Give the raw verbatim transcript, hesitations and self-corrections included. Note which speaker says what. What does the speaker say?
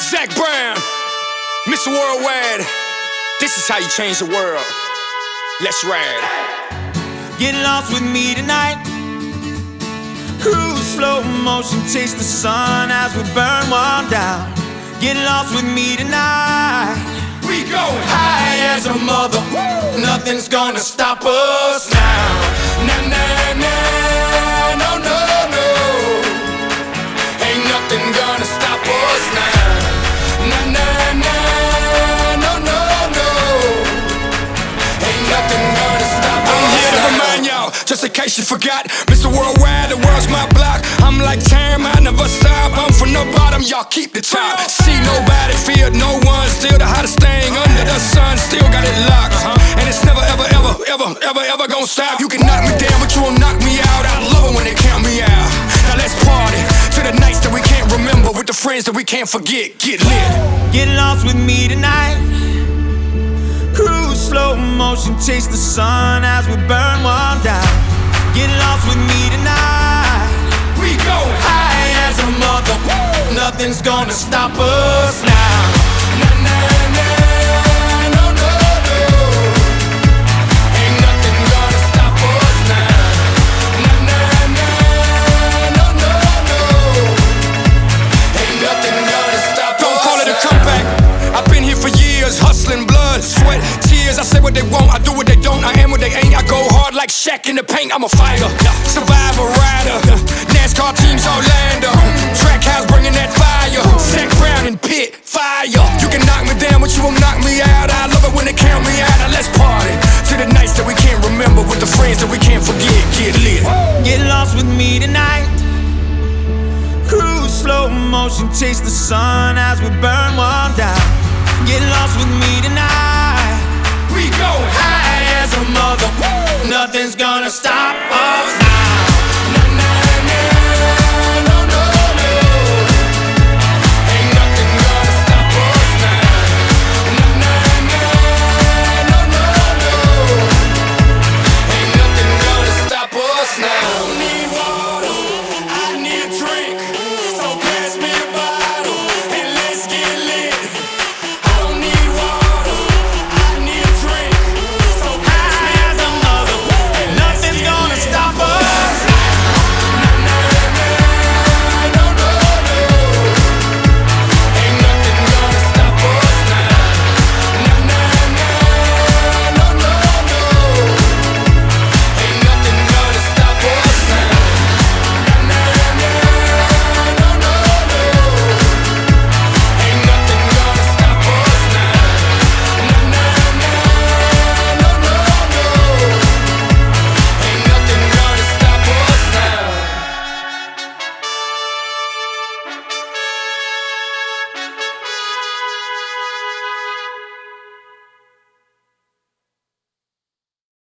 Speaker 1: Zach Brown, Mister Worldwide. This is how you change the world. Let's ride.
Speaker 2: Get lost with me tonight. Cruise slow motion, chase the sun as we burn one down. Get lost with me tonight.
Speaker 1: We going
Speaker 2: high as a mother. Woo! Nothing's gonna stop us now. Nah, nah, nah, no, no, no. Ain't nothing gonna stop us now. Nah, nah, nah, no, no, no. Ain't nothing gonna stop us now.
Speaker 1: I'm here to remind y'all, just in case you forgot, Mister Worldwide, the world's my block. I'm like time, I never stop. I'm from the bottom, y'all keep the top. See nobody, fear no one. Still the hottest thing under the sun. Still got it locked, uh-huh. And it's never, ever, ever, ever, ever, ever gonna stop. You can knock me down, but you won't knock me out. I love it when they count me out. Now let's party to the nights that we can't remember, with the friends that we can't forget. Get lit.
Speaker 2: Get lost with me tonight. Cruise slow motion, chase the sun as we burn one down. Get lost with me tonight.
Speaker 1: We go
Speaker 2: high as a mother. Woo! Nothing's gonna stop us now. Nah, nah, nah, no, no, no. Ain't nothing gonna stop us now. Nah, nah, nah, no, no, no. Ain't nothing gonna stop
Speaker 1: Don't
Speaker 2: us.
Speaker 1: call it a comeback. I've been here for years, hustling blood, sweat, tears. I say what they want, I do what they don't. I am what they ain't. I go hard like Shaq in the paint. I'm a fighter, survivor, rider. NASCAR teams Orlando, track house bringing that fire. Zach Brown and Pitt, fire. You can knock me down, but you won't knock me out. I love it when they count me out. Now let's party to the nights that we can't remember, with the friends that we can't forget. Get lit.
Speaker 2: Get lost with me tonight. Cruise slow motion, chase the sun as we burn one down. Get lost with me tonight.
Speaker 1: We go
Speaker 2: high as a mother. Woo! Nothing's gonna stop us.